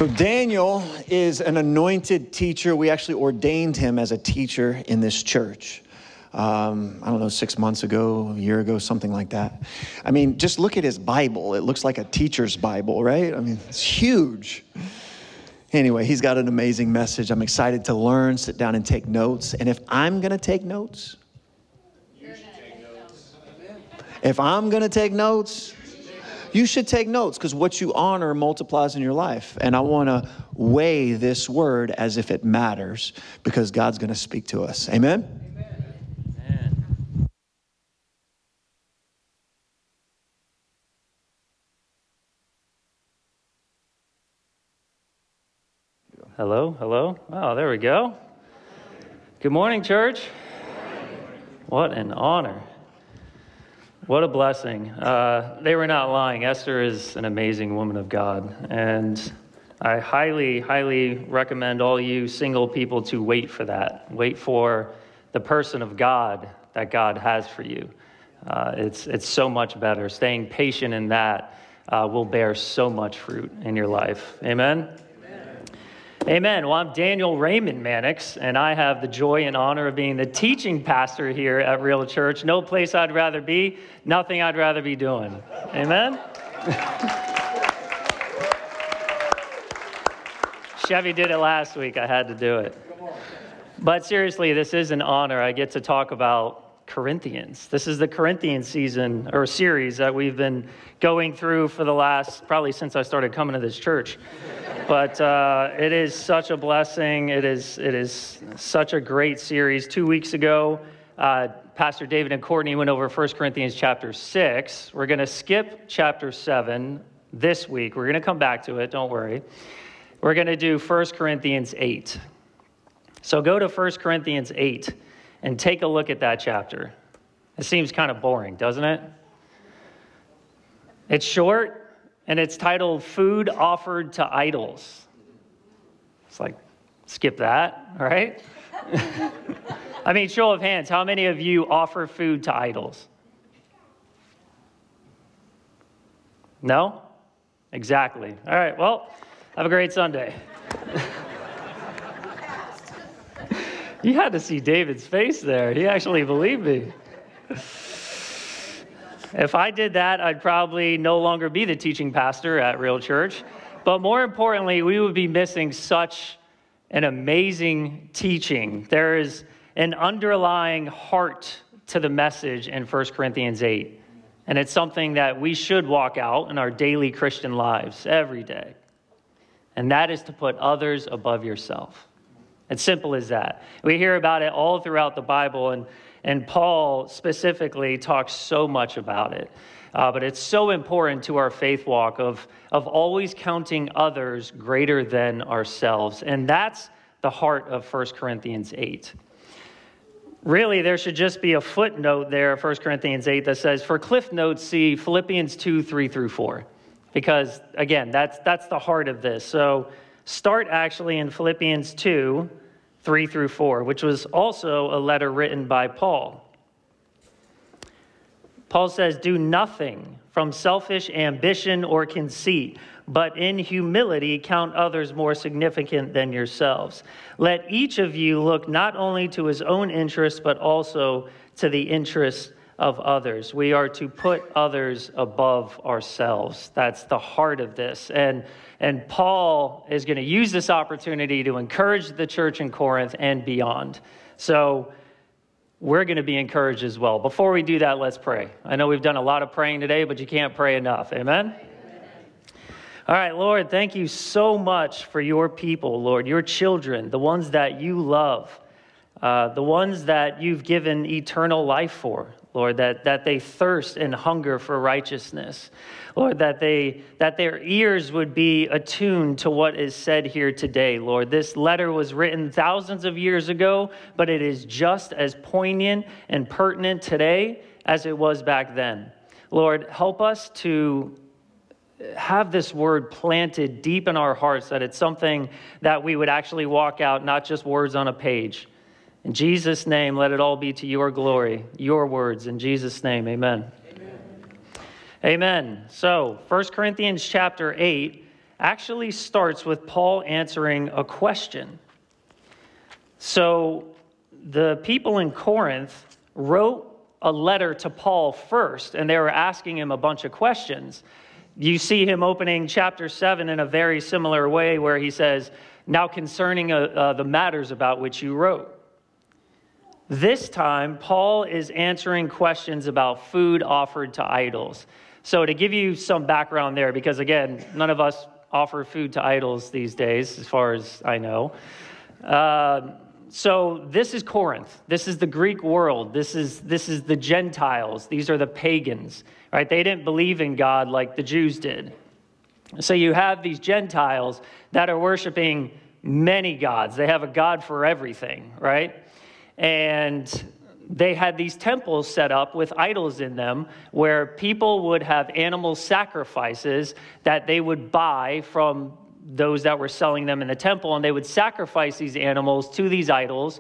So Daniel is an anointed teacher. We actually ordained him as a teacher in this church. I don't know, 6 months ago, a year ago, something like that. I mean, just look at his Bible. It looks like a teacher's Bible, right? I mean, it's huge. Anyway, he's got an amazing message. I'm excited to learn, sit down and take notes. And if I'm going to take notes, if I'm going to take notes, you should take notes, because what you honor multiplies in your life. And I want to weigh this word as if it matters, because God's going to speak to us. Amen? Amen. Hello, hello. Oh, there we go. Good morning, church. What an honor. What a blessing. They were not lying. Esther is an amazing woman of God. And I highly, highly recommend all you single people to wait for that. Wait for the person of God that God has for you. It's so much better. Staying patient in that will bear so much fruit in your life. Amen? Amen. Well, I'm Daniel Raymond Mannix, and I have the joy and honor of being the teaching pastor here at Real Church. No place I'd rather be, nothing I'd rather be doing. Amen? Chevy did it last week. I had to do it. But seriously, this is an honor. I get to talk about Corinthians. This is the Corinthian season or series that we've been going through for the last, probably since I started coming to this church. But it is such a blessing. It is such a great series. 2 weeks ago, Pastor David and Courtney went over 1 Corinthians chapter 6. We're going to skip chapter 7 this week. We're going to come back to it. Don't worry. We're going to do 1 Corinthians 8. So go to 1 Corinthians 8 and take a look at that chapter. It seems kind of boring, doesn't it? It's short. And it's titled, Food Offered to Idols. It's like, skip that, right? I mean, show of hands, how many of you offer food to idols? No? Exactly. All right, well, have a great Sunday. You had to see David's face there. He actually believed me. If I did that, I'd probably no longer be the teaching pastor at Real Church. But more importantly, we would be missing such an amazing teaching. There is an underlying heart to the message in 1 Corinthians 8. And it's something that we should walk out in our daily Christian lives every day. And that is to put others above yourself. It's simple as that. We hear about it all throughout the Bible, and Paul specifically talks so much about it. But it's so important to our faith walk of always counting others greater than ourselves. And that's the heart of 1 Corinthians 8. Really, there should just be a footnote there, 1 Corinthians 8, that says, for Cliff Notes, see Philippians 2, 3 through 4. Because, again, that's the heart of this. So start actually in Philippians 2, 3 through 4, which was also a letter written by Paul. Paul says, do nothing from selfish ambition or conceit, but in humility count others more significant than yourselves. Let each of you look not only to his own interests, but also to the interests of others. We are to put others above ourselves. That's the heart of this. And Paul is going to use this opportunity to encourage the church in Corinth and beyond. So we're going to be encouraged as well. Before we do that, let's pray. I know we've done a lot of praying today, but you can't pray enough. Amen? All right, Lord, thank you so much for your people, Lord, your children, the ones that you love, the ones that you've given eternal life for. Lord, that they thirst and hunger for righteousness. Lord, that their ears would be attuned to what is said here today, Lord. This letter was written thousands of years ago, but it is just as poignant and pertinent today as it was back then. Lord, help us to have this word planted deep in our hearts, that it's something that we would actually walk out, not just words on a page. In Jesus' name, let it all be to your glory, your words. In Jesus' name, amen. Amen. So, 1 Corinthians chapter 8, actually starts with Paul answering a question. So the people in Corinth wrote a letter to Paul first, and they were asking him a bunch of questions. You see him opening chapter 7 in a very similar way where he says, now concerning the matters about which you wrote. This time, Paul is answering questions about food offered to idols. So to give you some background there, because again, none of us offer food to idols these days, as far as I know. So this is Corinth. This is the Greek world. This is the Gentiles. These are the pagans, right? They didn't believe in God like the Jews did. So you have these Gentiles that are worshiping many gods. They have a god for everything, right? And they had these temples set up with idols in them where people would have animal sacrifices that they would buy from those that were selling them in the temple, and they would sacrifice these animals to these idols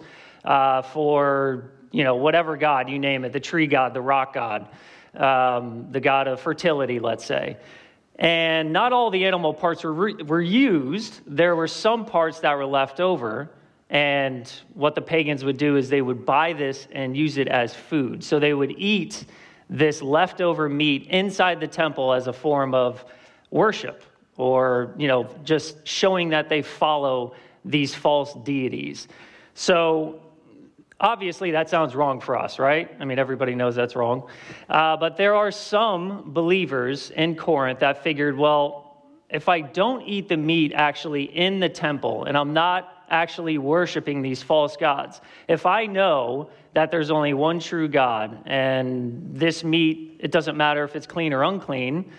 for, whatever god, you name it, the tree god, the rock god, the god of fertility, let's say. And not all the animal parts were used. There were some parts that were left over, and what the pagans would do is they would buy this and use it as food. So they would eat this leftover meat inside the temple as a form of worship, or, just showing that they follow these false deities. So obviously that sounds wrong for us, right? I mean, everybody knows that's wrong. But there are some believers in Corinth that figured, well, if I don't eat the meat actually in the temple, and I'm not actually worshiping these false gods, if I know that there's only one true God, and this meat, it doesn't matter if it's clean or unclean,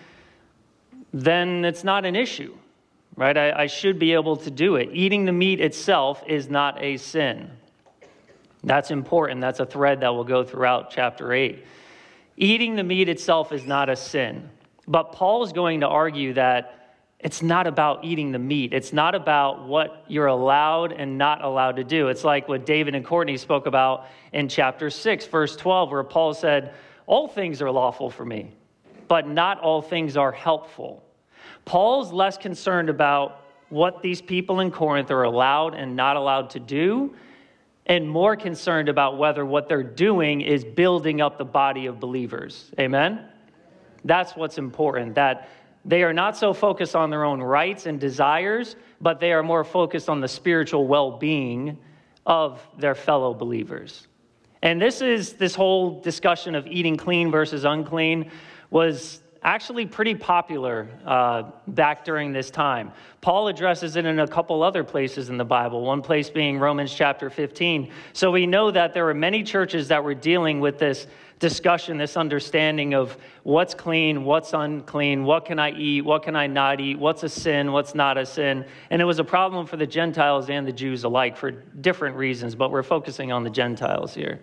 then it's not an issue, right? I should be able to do it. Eating the meat itself is not a sin. That's important. That's a thread that will go throughout chapter 8. Eating the meat itself is not a sin. But Paul's going to argue that it's not about eating the meat. It's not about what you're allowed and not allowed to do. It's like what David and Courtney spoke about in chapter 6, verse 12, where Paul said, all things are lawful for me, but not all things are helpful. Paul's less concerned about what these people in Corinth are allowed and not allowed to do, and more concerned about whether what they're doing is building up the body of believers. Amen? That's what's important, that they are not so focused on their own rights and desires, but they are more focused on the spiritual well-being of their fellow believers. And this whole discussion of eating clean versus unclean was actually pretty popular back during this time. Paul addresses it in a couple other places in the Bible, one place being Romans chapter 15. So we know that there were many churches that were dealing with this discussion, this understanding of what's clean, what's unclean, what can I eat, what can I not eat, what's a sin, what's not a sin. And it was a problem for the Gentiles and the Jews alike for different reasons, but we're focusing on the Gentiles here.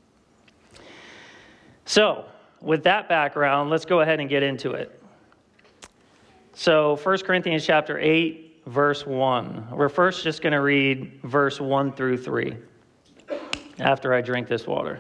So, with that background, let's go ahead and get into it. So 1 Corinthians chapter 8, verse 1. We're first just going to read verse 1 through 3 after I drink this water.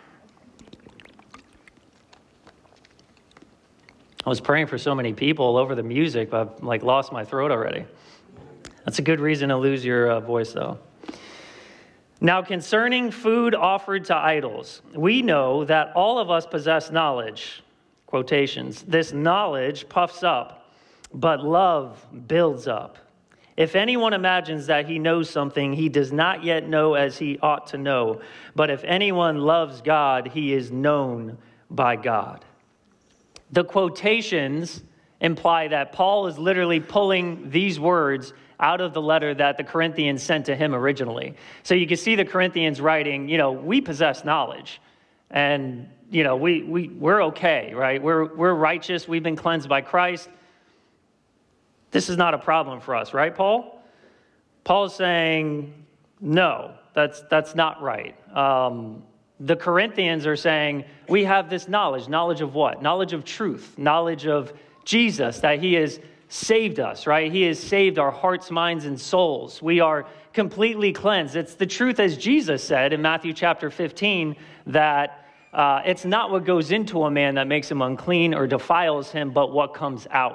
I was praying for so many people over the music, but I've lost my throat already. That's a good reason to lose your voice, though. Now, concerning food offered to idols, we know that all of us possess knowledge, quotations. This knowledge puffs up, but love builds up. If anyone imagines that he knows something, he does not yet know as he ought to know. But if anyone loves God, he is known by God. The quotations imply that Paul is literally pulling these words out of the letter that the Corinthians sent to him originally. So you can see the Corinthians writing, we possess knowledge, and we're okay, right? We're righteous. We've been cleansed by Christ. This is not a problem for us, right, Paul? Paul's saying, no, that's not right. The Corinthians are saying, we have this knowledge. Knowledge of what? Knowledge of truth. Knowledge of Jesus, that he is saved us, right? He has saved our hearts, minds, and souls. We are completely cleansed. It's the truth, as Jesus said in Matthew chapter 15, that it's not what goes into a man that makes him unclean or defiles him, but what comes out,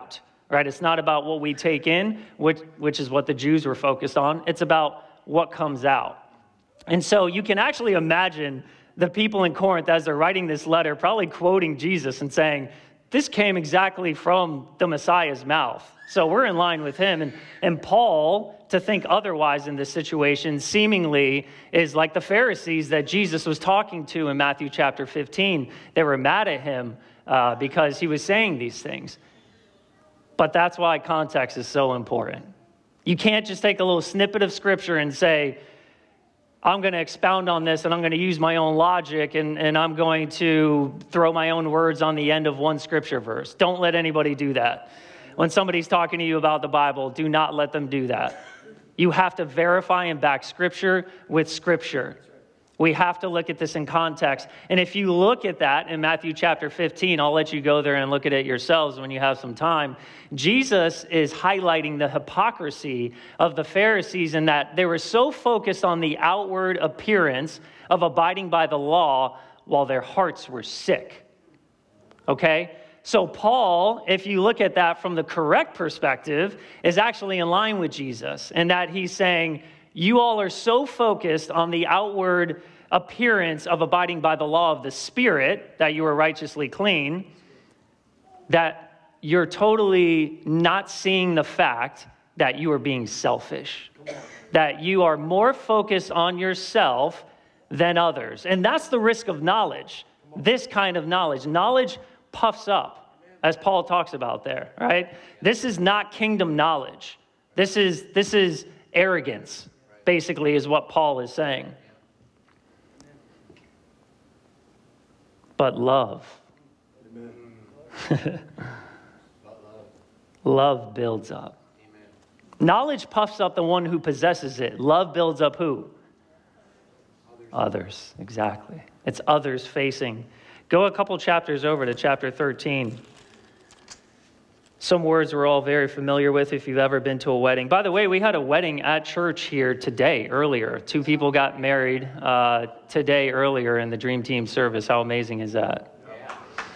right? It's not about what we take in, which is what the Jews were focused on. It's about what comes out. And so you can actually imagine the people in Corinth, as they're writing this letter, probably quoting Jesus and saying, this came exactly from the Messiah's mouth. So we're in line with him. And Paul, to think otherwise in this situation, seemingly is like the Pharisees that Jesus was talking to in Matthew chapter 15. They were mad at him because he was saying these things. But that's why context is so important. You can't just take a little snippet of scripture and say, I'm going to expound on this and I'm going to use my own logic and I'm going to throw my own words on the end of one scripture verse. Don't let anybody do that. When somebody's talking to you about the Bible, do not let them do that. You have to verify and back scripture with scripture. We have to look at this in context. And if you look at that in Matthew chapter 15, I'll let you go there and look at it yourselves when you have some time. Jesus is highlighting the hypocrisy of the Pharisees in that they were so focused on the outward appearance of abiding by the law while their hearts were sick. Okay? So Paul, if you look at that from the correct perspective, is actually in line with Jesus in that he's saying, you all are so focused on the outward appearance of abiding by the law of the Spirit, that you are righteously clean, that you're totally not seeing the fact that you are being selfish, that you are more focused on yourself than others. And that's the risk of knowledge, this kind of knowledge. Knowledge puffs up, as Paul talks about there, right? This is not kingdom knowledge. This is arrogance. Basically, is what Paul is saying. But love. Love builds up. Amen. Knowledge puffs up the one who possesses it. Love builds up who? Others. Exactly. It's others facing. Go a couple chapters over to chapter 13. Some words we're all very familiar with if you've ever been to a wedding. By the way, we had a wedding at church here today, earlier. 2 people got married today, earlier in the Dream Team service. How amazing is that? Yeah.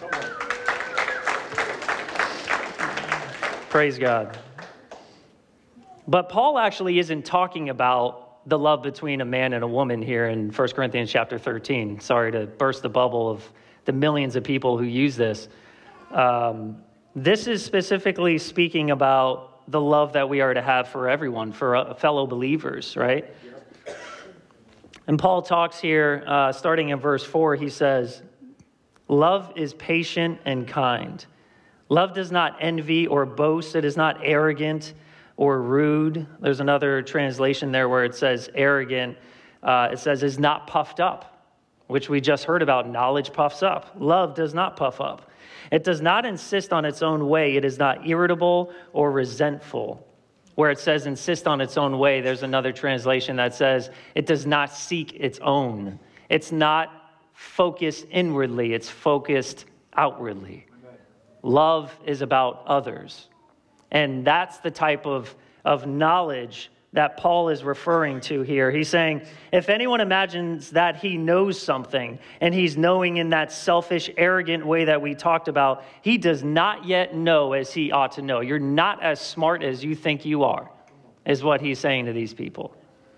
Praise God. But Paul actually isn't talking about the love between a man and a woman here in 1 Corinthians chapter 13. Sorry to burst the bubble of the millions of people who use this. This is specifically speaking about the love that we are to have for everyone, for fellow believers, right? Yep. And Paul talks here, starting in verse 4, he says, love is patient and kind. Love does not envy or boast. It is not arrogant or rude. There's another translation there where it says arrogant. It says is not puffed up, which we just heard about. Knowledge puffs up. Love does not puff up. It does not insist on its own way. It is not irritable or resentful. Where it says insist on its own way, there's another translation that says it does not seek its own. It's not focused inwardly. It's focused outwardly. Love is about others. And that's the type of knowledge that Paul is referring to here. He's saying, if anyone imagines that he knows something, and he's knowing in that selfish, arrogant way that we talked about, he does not yet know as he ought to know. You're not as smart as you think you are, is what he's saying to these people.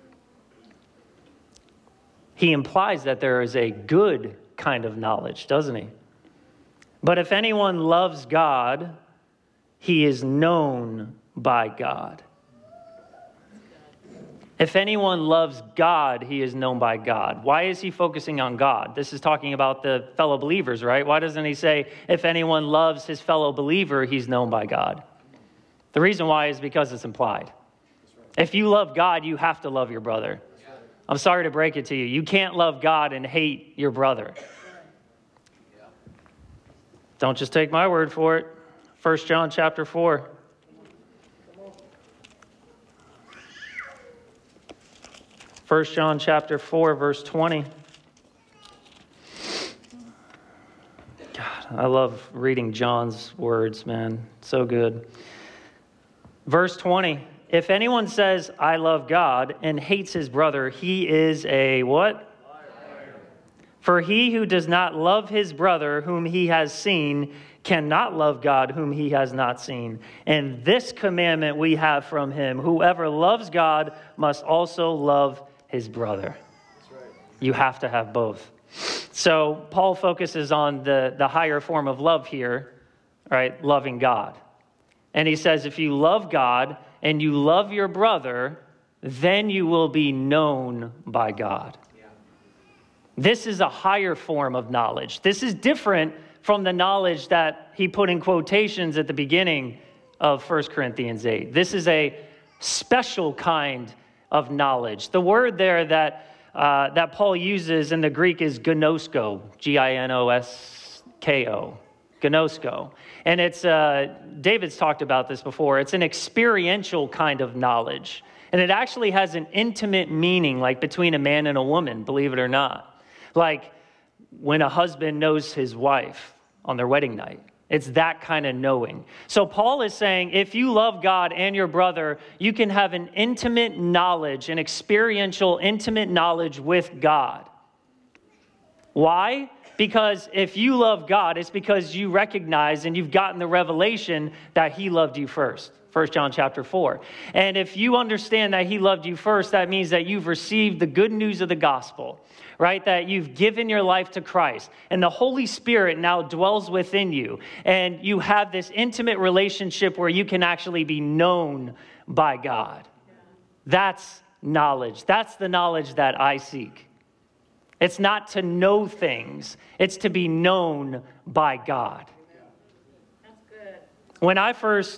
He implies that there is a good kind of knowledge, doesn't he? But if anyone loves God, he is known by God. If anyone loves God, he is known by God. Why is he focusing on God? This is talking about the fellow believers, right? Why doesn't he say, if anyone loves his fellow believer, he's known by God? The reason why is because it's implied. If you love God, you have to love your brother. I'm sorry to break it to you. You can't love God and hate your brother. Don't just take my word for it. 1 John chapter 4. 1 John chapter 4, verse 20. God, I love reading John's words, man. So good. Verse 20. If anyone says, I love God, and hates his brother, he is a what? Liar. For he who does not love his brother whom he has seen cannot love God whom he has not seen. And this commandment we have from him: whoever loves God must also love his brother. That's right. You have to have both. So Paul focuses on the higher form of love here, right? Loving God. And he says, if you love God and you love your brother, then you will be known by God. Yeah. This is a higher form of knowledge. This is different from the knowledge that he put in quotations at the beginning of 1 Corinthians 8. This is a special kind of knowledge. The word there that Paul uses in the Greek is gnosko, Ginosko, gnosko. And it's, David's talked about this before, it's an experiential kind of knowledge. And it actually has an intimate meaning, like between a man and a woman, believe it or not. Like when a husband knows his wife on their wedding night. It's that kind of knowing. So Paul is saying, if you love God and your brother, you can have an intimate knowledge, an experiential, intimate knowledge with God. Why? Because if you love God, it's because you recognize and you've gotten the revelation that he loved you first. 1 John chapter 4. And if you understand that he loved you first, that means that you've received the good news of the gospel, right? That you've given your life to Christ. And the Holy Spirit now dwells within you. And you have this intimate relationship where you can actually be known by God. That's knowledge. That's the knowledge that I seek. It's not to know things. It's to be known by God. That's good. When I first...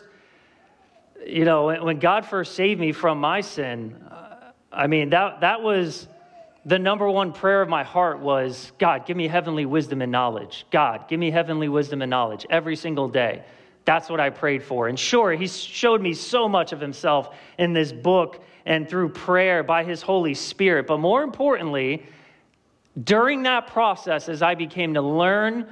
when God first saved me from my sin, that was the number one prayer of my heart was, God, give me heavenly wisdom and knowledge. God, give me heavenly wisdom and knowledge every single day. That's what I prayed for. And sure, he showed me so much of himself in this book and through prayer by his Holy Spirit. But more importantly, during that process, as I began to learn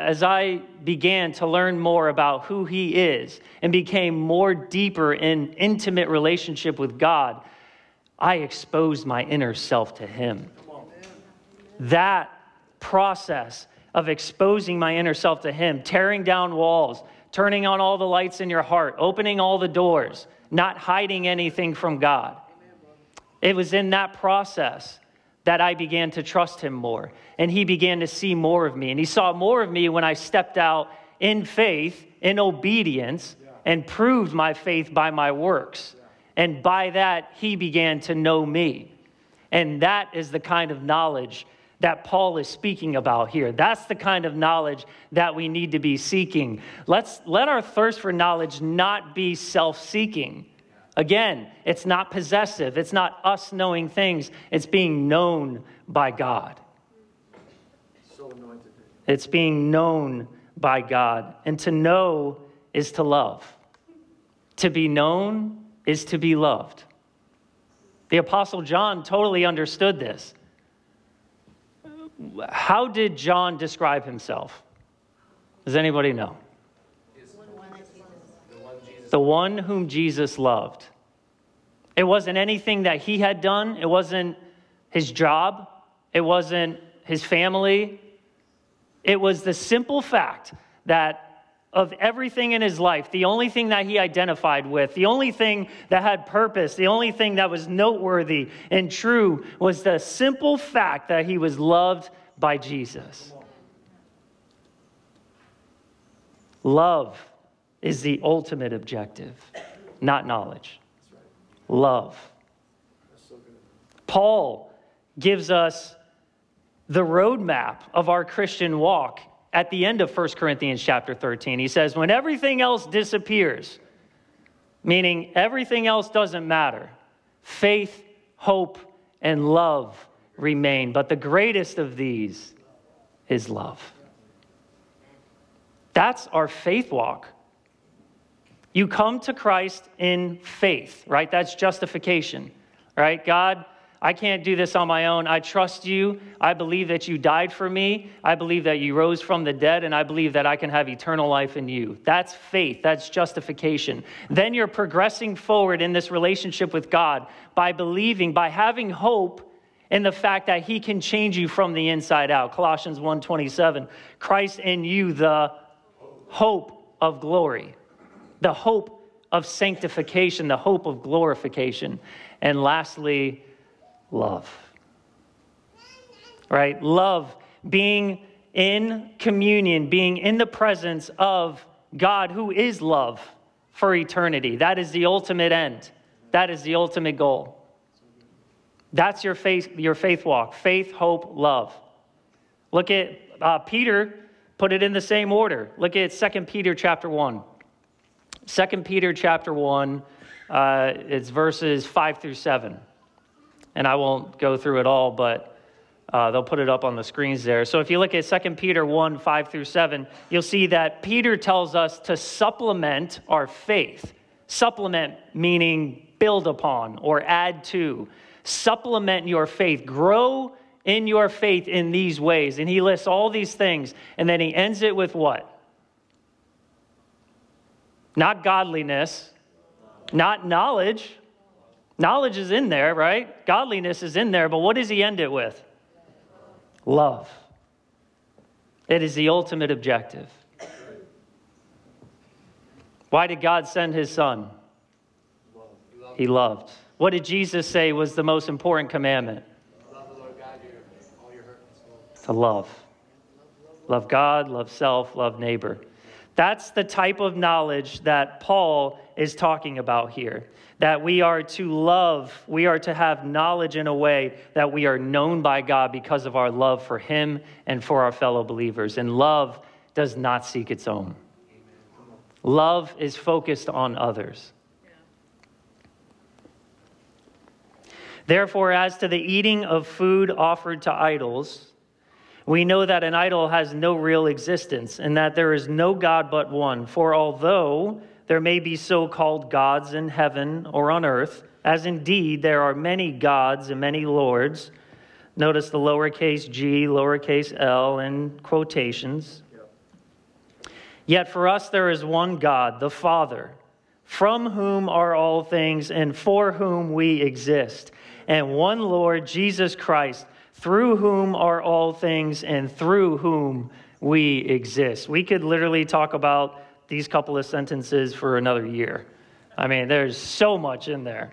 more about who he is and became more deeper in intimate relationship with God, I exposed my inner self to him. That process of exposing my inner self to him, tearing down walls, turning on all the lights in your heart, opening all the doors, not hiding anything from God. It was in that process that I began to trust him more. And he began to see more of me. And he saw more of me when I stepped out in faith, in obedience, and proved my faith by my works. And by that, he began to know me. And that is the kind of knowledge that Paul is speaking about here. That's the kind of knowledge that we need to be seeking. Let our thirst for knowledge not be self-seeking. Again, it's not possessive. It's not us knowing things. It's being known by God. So anointed. It's being known by God. And to know is to love. To be known is to be loved. The Apostle John totally understood this. How did John describe himself? Does anybody know? The one whom Jesus loved. It wasn't anything that he had done. It wasn't his job. It wasn't his family. It was the simple fact that of everything in his life, the only thing that he identified with, the only thing that had purpose, the only thing that was noteworthy and true was the simple fact that he was loved by Jesus. Love is the ultimate objective, not knowledge. Love. Paul gives us the roadmap of our Christian walk at the end of 1 Corinthians chapter 13. He says, when everything else disappears, meaning everything else doesn't matter, faith, hope, and love remain. But the greatest of these is love. That's our faith walk. You come to Christ in faith, right? That's justification, right? God, I can't do this on my own. I trust you. I believe that you died for me. I believe that you rose from the dead, and I believe that I can have eternal life in you. That's faith. That's justification. Then you're progressing forward in this relationship with God by believing, by having hope in the fact that he can change you from the inside out. Colossians 1:27, Christ in you, the hope of glory, the hope of sanctification, the hope of glorification. And lastly, love. Right? Love, being in communion, being in the presence of God who is love for eternity. That is the ultimate end. That is the ultimate goal. That's your faith walk. Faith, hope, love. Look at Peter, put it in the same order. Look at 2 Peter chapter 1. 2 Peter chapter 1, it's verses 5 through 7. And I won't go through it all, but they'll put it up on the screens there. So if you look at 2 Peter 1, 5 through 7, you'll see that Peter tells us to supplement our faith. Supplement meaning build upon or add to. Supplement your faith. Grow in your faith in these ways. And he lists all these things. And then he ends it with what? Not godliness. Not knowledge. Knowledge is in there, right? Godliness is in there. But what does he end it with? Love. It is the ultimate objective. Why did God send his son? He loved. What did Jesus say was the most important commandment? Love the Lord God, all your heart and soul. To love. Love God, love self, love neighbor. That's the type of knowledge that Paul is talking about here. That we are to love, we are to have knowledge in a way that we are known by God because of our love for him and for our fellow believers. And love does not seek its own. Love is focused on others. Therefore, as to the eating of food offered to idols, we know that an idol has no real existence and that there is no God but one. For although there may be so-called gods in heaven or on earth, as indeed there are many gods and many lords, notice the lowercase g, lowercase l in quotations. Yet for us there is one God, the Father, from whom are all things and for whom we exist, and one Lord, Jesus Christ, through whom are all things and through whom we exist. We could literally talk about these couple of sentences for another year. I mean, there's so much in there.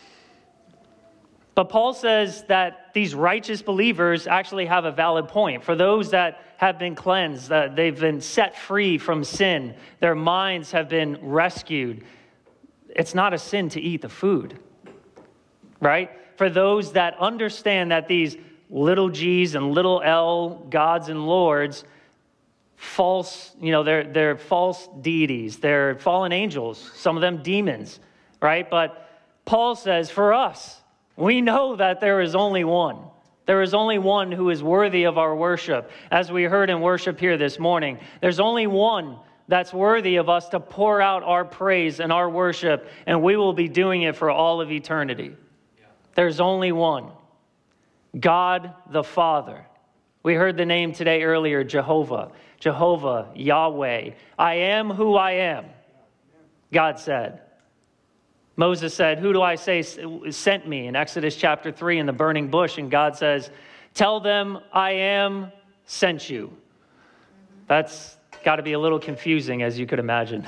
But Paul says that these righteous believers actually have a valid point. For those that have been cleansed, that they've been set free from sin, their minds have been rescued. It's not a sin to eat the food, right? For those that understand that these little g's and little l, gods and lords, false, they're false deities. They're fallen angels, some of them demons, right? But Paul says, for us, we know that there is only one. There is only one who is worthy of our worship. As we heard in worship here this morning, there's only one that's worthy of us to pour out our praise and our worship, and we will be doing it for all of eternity. There's only one. God the Father. We heard the name today earlier, Jehovah. Jehovah, Yahweh. I am who I am, God said. Moses said, who do I say sent me? In Exodus chapter 3 in the burning bush. And God says, tell them I am sent you. That's got to be a little confusing, as you could imagine.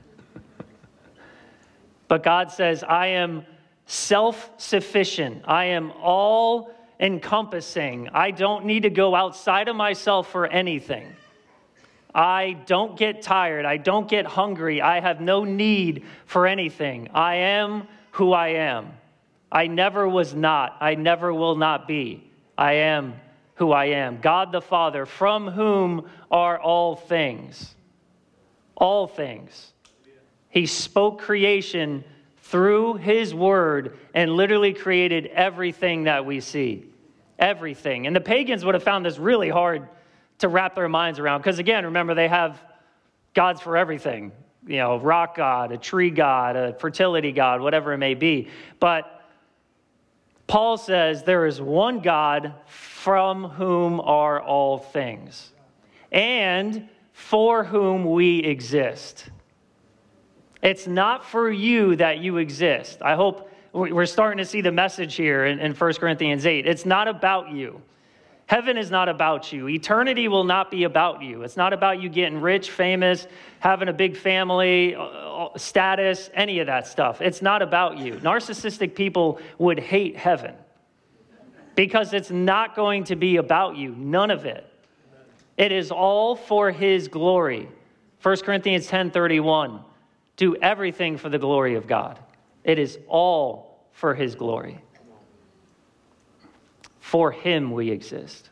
But God says, I am self-sufficient. I am all-encompassing. I don't need to go outside of myself for anything. I don't get tired. I don't get hungry. I have no need for anything. I am who I am. I never was not. I never will not be. I am who I am. God the Father, from whom are all things. All things. He spoke creation through his word and literally created everything that we see. Everything. And the pagans would have found this really hard to wrap their minds around. Because again, remember, they have gods for everything. Rock god, a tree god, a fertility god, whatever it may be. But Paul says there is one God from whom are all things, and for whom we exist. It's not for you that you exist. I hope we're starting to see the message here in 1 Corinthians 8. It's not about you. Heaven is not about you. Eternity will not be about you. It's not about you getting rich, famous, having a big family, status, any of that stuff. It's not about you. Narcissistic people would hate heaven because it's not going to be about you. None of it. It is all for his glory. 1 Corinthians 10:31. Do everything for the glory of God. It is all for his glory. For him we exist.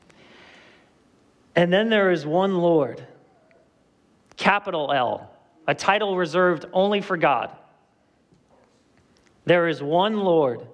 And then there is one Lord, capital L, a title reserved only for God. There is one Lord,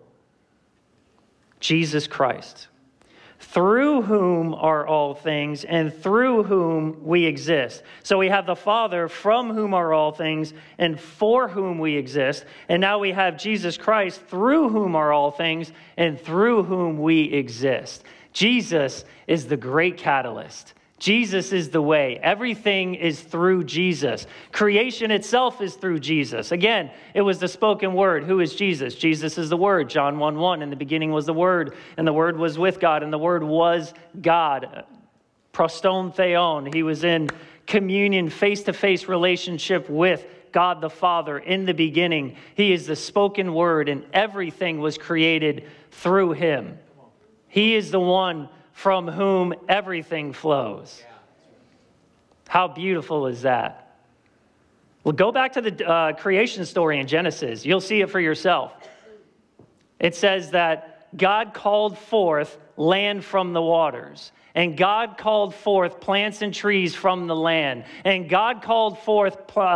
Jesus Christ, through whom are all things and through whom we exist. So we have the Father, from whom are all things and for whom we exist. And now we have Jesus Christ, through whom are all things and through whom we exist. Jesus is the great catalyst. Jesus is the way. Everything is through Jesus. Creation itself is through Jesus. Again, it was the spoken word. Who is Jesus? Jesus is the Word. John 1:1. In the beginning was the Word, and the Word was with God, and the Word was God. Proston theon. He was in communion, face-to-face relationship with God the Father in the beginning. He is the spoken word, and everything was created through him. He is the one from whom everything flows. How beautiful is that? Well, go back to the creation story in Genesis. You'll see it for yourself. It says that God called forth land from the waters, and God called forth plants and trees from the land, and God called forth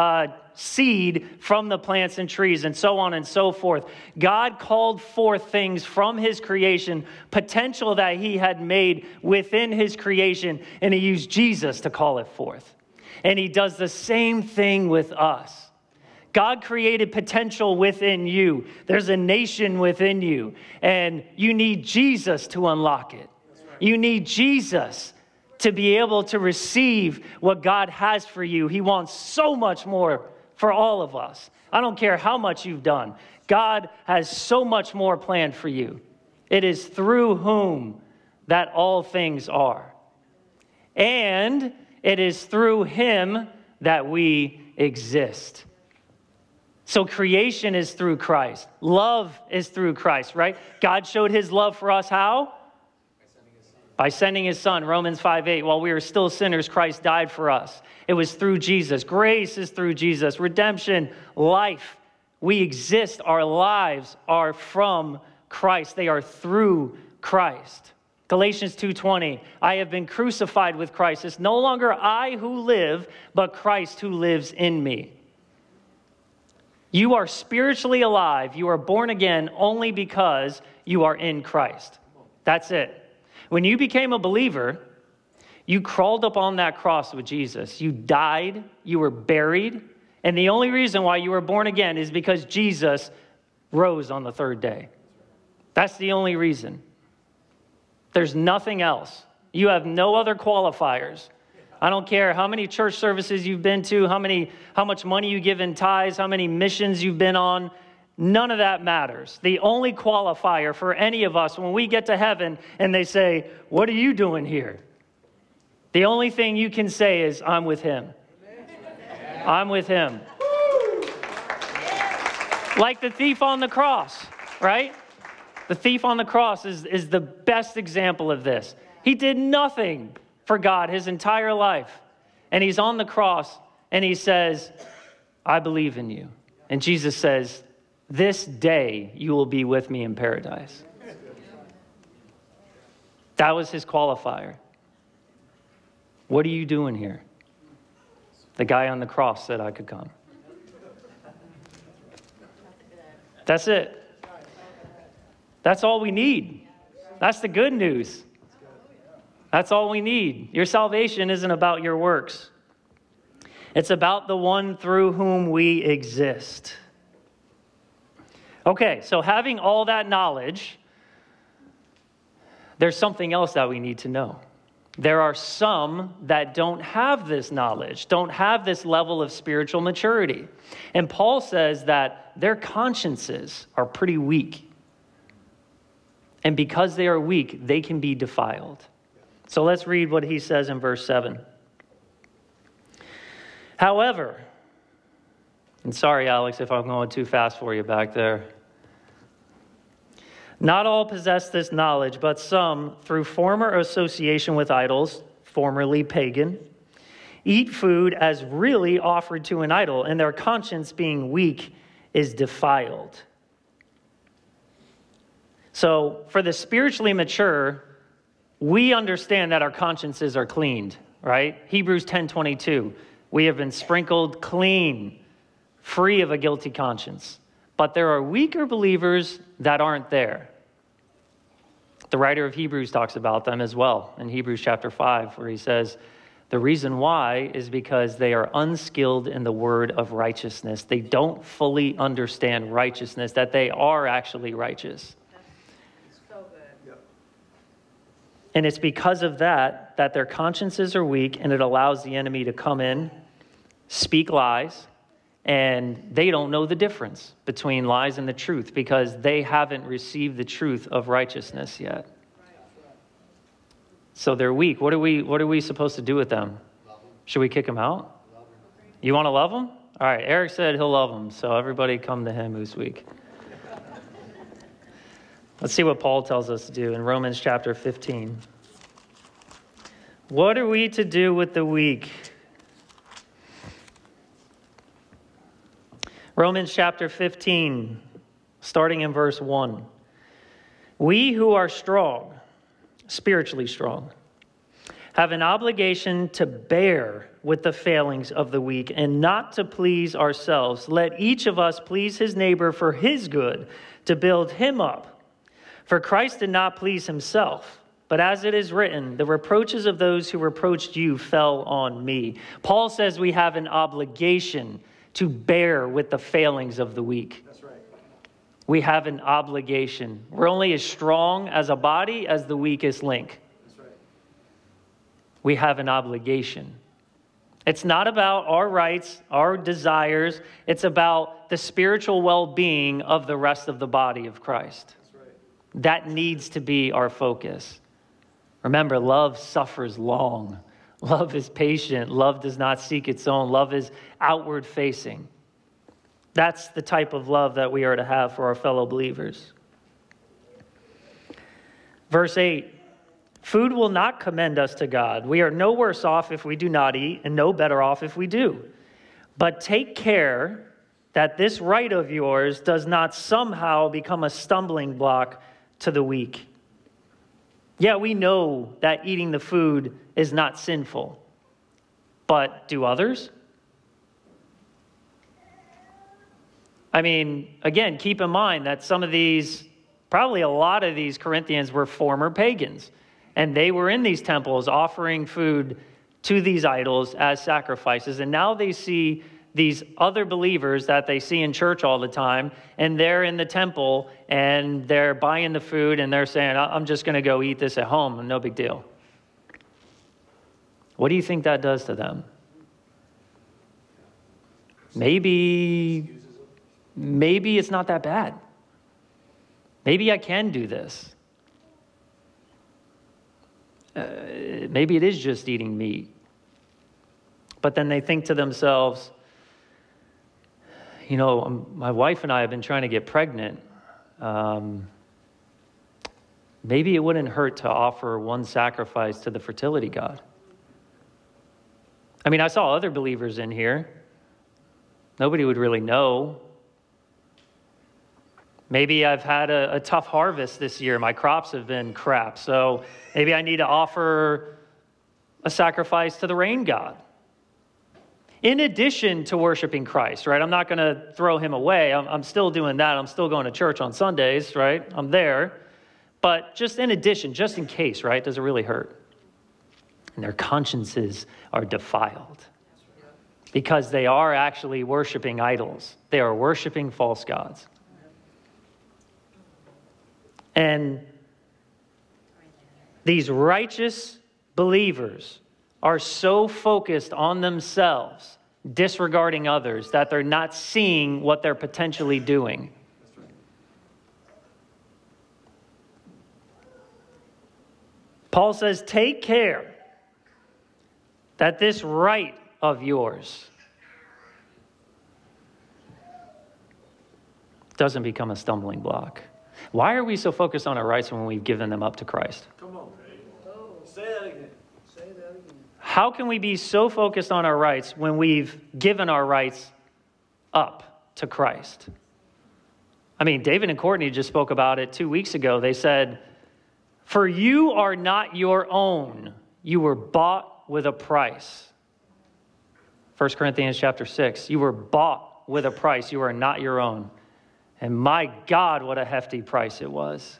seed from the plants and trees, and so on and so forth. God called forth things from his creation, potential that he had made within his creation, and he used Jesus to call it forth. And he does the same thing with us. God created potential within you. There's a nation within you, and you need Jesus to unlock it. You need Jesus to be able to receive what God has for you. He wants so much more for all of us. I don't care how much you've done. God has so much more planned for you. It is through whom that all things are. And it is through him that we exist. So creation is through Christ. Love is through Christ, right? God showed his love for us how? By sending his son. Romans 5:8. While we were still sinners, Christ died for us. It was through Jesus. Grace is through Jesus. Redemption, life. We exist. Our lives are from Christ. They are through Christ. Galatians 2:20. I have been crucified with Christ. It's no longer I who live, but Christ who lives in me. You are spiritually alive. You are born again only because you are in Christ. That's it. When you became a believer, you crawled up on that cross with Jesus. You died, you were buried, and the only reason why you were born again is because Jesus rose on the third day. That's the only reason. There's nothing else. You have no other qualifiers. I don't care how many church services you've been to, how much money you give in tithes, how many missions you've been on. None of that matters. The only qualifier for any of us when we get to heaven and they say, "What are you doing here?" The only thing you can say is, "I'm with him." I'm with him. Like the thief on the cross, right? The thief on the cross is the best example of this. He did nothing for God his entire life. And he's on the cross and he says, "I believe in you." And Jesus says, "This day you will be with me in paradise." That was his qualifier. What are you doing here? The guy on the cross said I could come. That's it. That's all we need. That's the good news. That's all we need. Your salvation isn't about your works. It's about the one through whom we exist. Okay, so having all that knowledge, there's something else that we need to know. There are some that don't have this knowledge, don't have this level of spiritual maturity. And Paul says that their consciences are pretty weak. And because they are weak, they can be defiled. So let's read what he says in verse 7. However, and sorry, Alex, if I'm going too fast for you back there. Not all possess this knowledge, but some, through former association with idols, formerly pagan, eat food as really offered to an idol, and their conscience, being weak, is defiled. So, for the spiritually mature, we understand that our consciences are cleaned, right? Hebrews 10:22. We have been sprinkled clean, free of a guilty conscience. But there are weaker believers that aren't there. The writer of Hebrews talks about them as well in Hebrews chapter 5, where he says, the reason why is because they are unskilled in the word of righteousness. They don't fully understand righteousness, that they are actually righteous. That's so good. And it's because of that their consciences are weak, and it allows the enemy to come in, speak lies, and they don't know the difference between lies and the truth because they haven't received the truth of righteousness yet. So they're weak. What are we supposed to do with them? Should we kick them out? You want to love them? All right, Eric said he'll love them, so everybody come to him who's weak. Let's see what Paul tells us to do in Romans chapter 15. What are we to do with the weak? Romans chapter 15, starting in verse 1. We who are strong, spiritually strong, have an obligation to bear with the failings of the weak and not to please ourselves. Let each of us please his neighbor for his good, to build him up. For Christ did not please himself, but as it is written, the reproaches of those who reproached you fell on me. Paul says we have an obligation to bear with the failings of the weak. That's right. We have an obligation. We're only as strong as a body as the weakest link. That's right. We have an obligation. It's not about our rights, our desires. It's about the spiritual well-being of the rest of the body of Christ. That's right. That needs to be our focus. Remember, love suffers long. Love is patient. Love does not seek its own. Love is outward facing. That's the type of love that we are to have for our fellow believers. Verse 8, food will not commend us to God. We are no worse off if we do not eat, and no better off if we do. But take care that this right of yours does not somehow become a stumbling block to the weak. Yeah, we know that eating the food is not sinful, but do others? I mean, again, keep in mind that some of these, probably a lot of these Corinthians were former pagans, and they were in these temples offering food to these idols as sacrifices, and now they see these other believers that they see in church all the time, and they're in the temple, and they're buying the food, and they're saying, I'm just going to go eat this at home, no big deal. What do you think that does to them? Maybe it's not that bad. Maybe I can do this. Maybe it is just eating meat. But then they think to themselves, you know, my wife and I have been trying to get pregnant. Maybe it wouldn't hurt to offer one sacrifice to the fertility god. I mean, I saw other believers in here. Nobody would really know. Maybe I've had a tough harvest this year. My crops have been crap. So maybe I need to offer a sacrifice to the rain god. In addition to worshiping Christ, right? I'm not going to throw him away. I'm still doing that. I'm still going to church on Sundays, right? I'm there. But just in addition, just in case, right? Does it really hurt? And their consciences are defiled because they are actually worshiping idols. They are worshiping false gods. And these righteous believers are so focused on themselves, disregarding others, that they're not seeing what they're potentially doing. Paul says, take care that this right of yours doesn't become a stumbling block. Why are we so focused on our rights when we've given them up to Christ? Come on. Say that again. Say that again. How can we be so focused on our rights when we've given our rights up to Christ? I mean, David and Courtney just spoke about it 2 weeks ago. They said, for you are not your own. You were bought with a price. 1 Corinthians chapter 6. You were bought with a price. You are not your own. And my God, what a hefty price it was.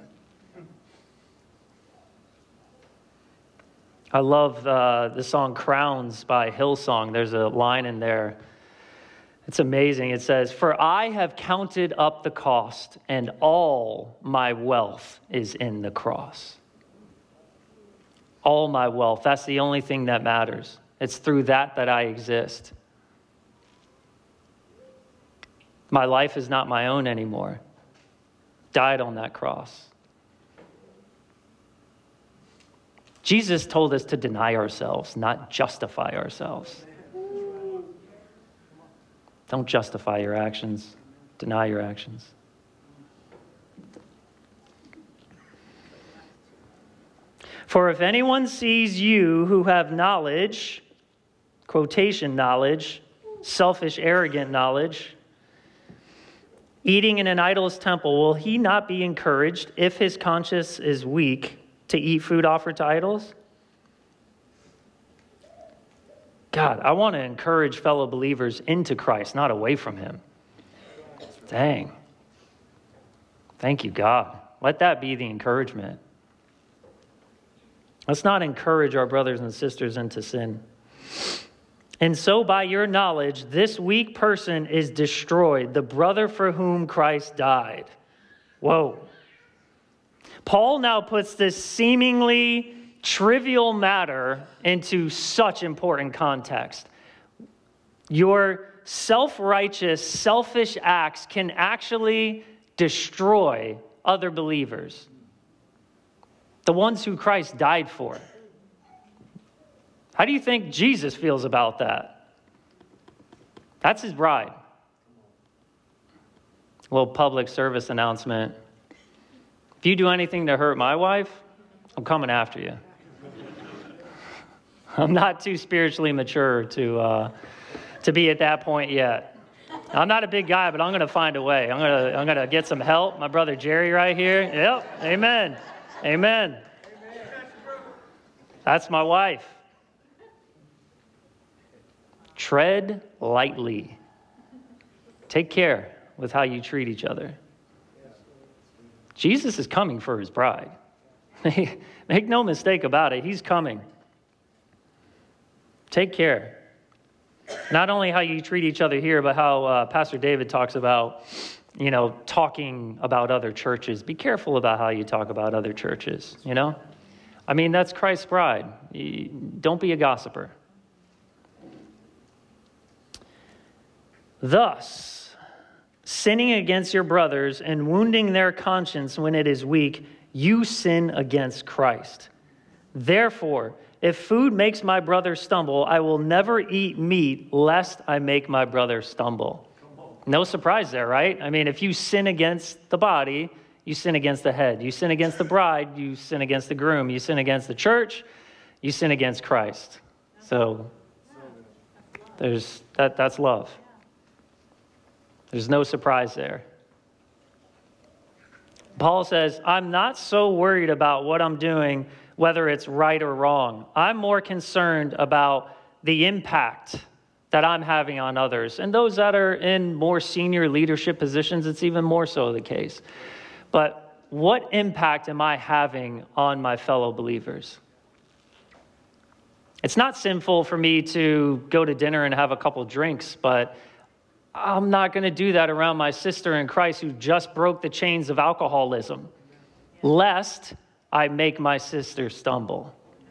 I love the song Crowns by Hillsong. There's a line in there. It's amazing. It says, for I have counted up the cost, and all my wealth is in the cross. All my wealth. That's the only thing that matters. It's through that I exist. My life is not my own anymore. Died on that cross. Jesus told us to deny ourselves, not justify ourselves. Don't justify your actions. Deny your actions. For if anyone sees you who have knowledge, quotation knowledge, selfish, arrogant knowledge, eating in an idol's temple, will he not be encouraged if his conscience is weak to eat food offered to idols? God, I want to encourage fellow believers into Christ, not away from him. Dang. Thank you, God. Let that be the encouragement. Let's not encourage our brothers and sisters into sin. And so by your knowledge, this weak person is destroyed, the brother for whom Christ died. Whoa. Paul now puts this seemingly trivial matter into such important context. Your self-righteous, selfish acts can actually destroy other believers, the ones who Christ died for. How do you think Jesus feels about that? That's his bride. A little public service announcement. If you do anything to hurt my wife, I'm coming after you. I'm not too spiritually mature to be at that point yet. I'm not a big guy, but I'm going to find a way. I'm going to get some help. My brother Jerry right here. Yep. Amen. Amen. That's my wife. Tread lightly. Take care with how you treat each other. Jesus is coming for his bride. Make no mistake about it. He's coming. Take care. Not only how you treat each other here, but how Pastor David talks about, talking about other churches. Be careful about how you talk about other churches, I mean, that's Christ's bride. Don't be a gossiper. Thus, sinning against your brothers and wounding their conscience when it is weak, you sin against Christ. Therefore, if food makes my brother stumble, I will never eat meat lest I make my brother stumble. No surprise there, right? I mean, if you sin against the body, you sin against the head. You sin against the bride, you sin against the groom. You sin against the church, you sin against Christ. So that's love. There's no surprise there. Paul says, I'm not so worried about what I'm doing, whether it's right or wrong. I'm more concerned about the impact that I'm having on others. And those that are in more senior leadership positions, it's even more so the case. But what impact am I having on my fellow believers? It's not sinful for me to go to dinner and have a couple drinks, but I'm not going to do that around my sister in Christ who just broke the chains of alcoholism, lest I make my sister stumble.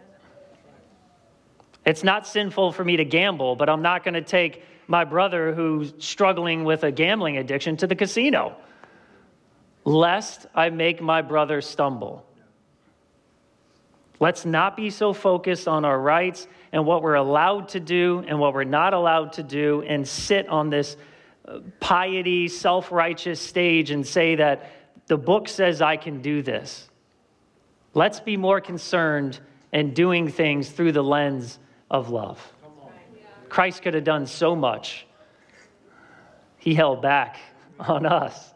It's not sinful for me to gamble, but I'm not going to take my brother who's struggling with a gambling addiction to the casino, lest I make my brother stumble. Let's not be so focused on our rights and what we're allowed to do and what we're not allowed to do and sit on this piety, self-righteous stage and say that the book says I can do this. Let's be more concerned in doing things through the lens of love. Christ could have done so much. He held back on us.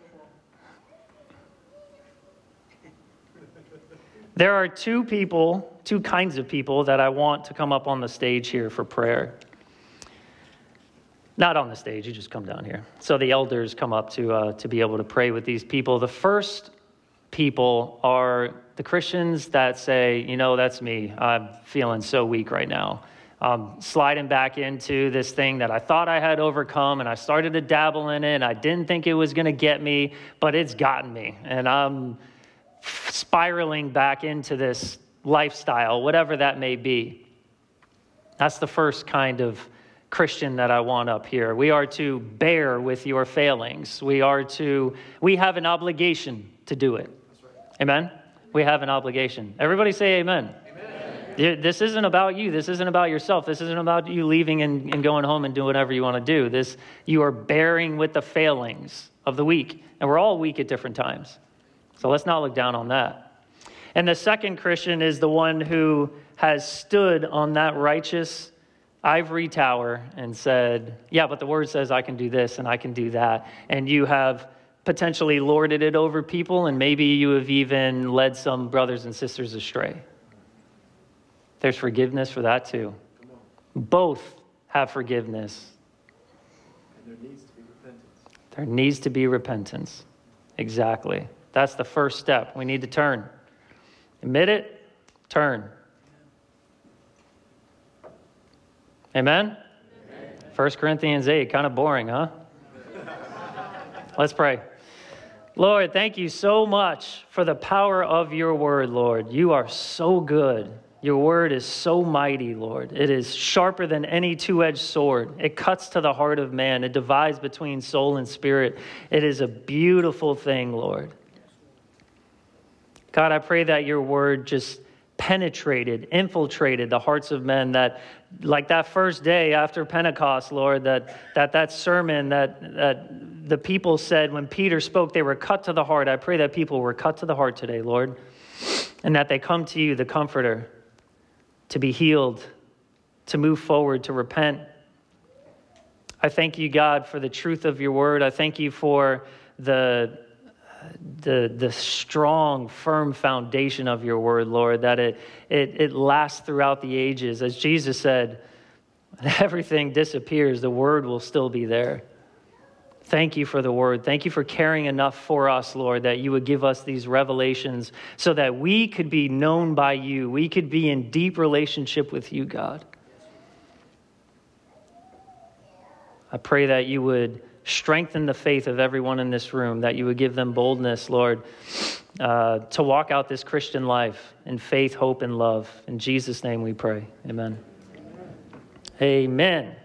There are two kinds of people that I want to come up on the stage here for prayer. Not on the stage, you just come down here. So the elders come up to be able to pray with these people. The first people are the Christians that say, you know, that's me. I'm feeling so weak right now. I'm sliding back into this thing that I thought I had overcome, and I started to dabble in it, and I didn't think it was going to get me, but it's gotten me. And I'm spiraling back into this lifestyle, whatever that may be. That's the first kind of Christian that I want up here. We are to bear with your failings. We have an obligation to do it. Amen? We have an obligation. Everybody say amen. Amen. This isn't about you. This isn't about yourself. This isn't about you leaving and going home and doing whatever you want to do. You are bearing with the failings of the weak. And we're all weak at different times. So let's not look down on that. And the second Christian is the one who has stood on that righteous ivory tower and said, yeah, but the word says I can do this and I can do that. And you have potentially lorded it over people, and maybe you have even led some brothers and sisters astray. There's forgiveness for that too. Both have forgiveness. And there needs to be repentance. There needs to be repentance. Exactly. That's the first step. We need to turn. Admit it, turn. Amen? 1 Corinthians 8, kind of boring, huh? Let's pray. Lord, thank you so much for the power of your word, Lord. You are so good. Your word is so mighty, Lord. It is sharper than any two-edged sword. It cuts to the heart of man. It divides between soul and spirit. It is a beautiful thing, Lord. God, I pray that your word just infiltrated the hearts of men, that like that first day after Pentecost, Lord, that sermon that the people said when Peter spoke, they were cut to the heart. I pray that people were cut to the heart today, Lord, and that they come to you, the Comforter, to be healed, to move forward, to repent. I thank you, God, for the truth of your word. I thank you for the strong, firm foundation of your word, Lord, that it lasts throughout the ages. As Jesus said, when everything disappears, the word will still be there. Thank you for the word. Thank you for caring enough for us, Lord, that you would give us these revelations so that we could be known by you. We could be in deep relationship with you, God. I pray that you would strengthen the faith of everyone in this room, that you would give them boldness, Lord, to walk out this Christian life in faith, hope, and love. In Jesus' name we pray. Amen. Amen.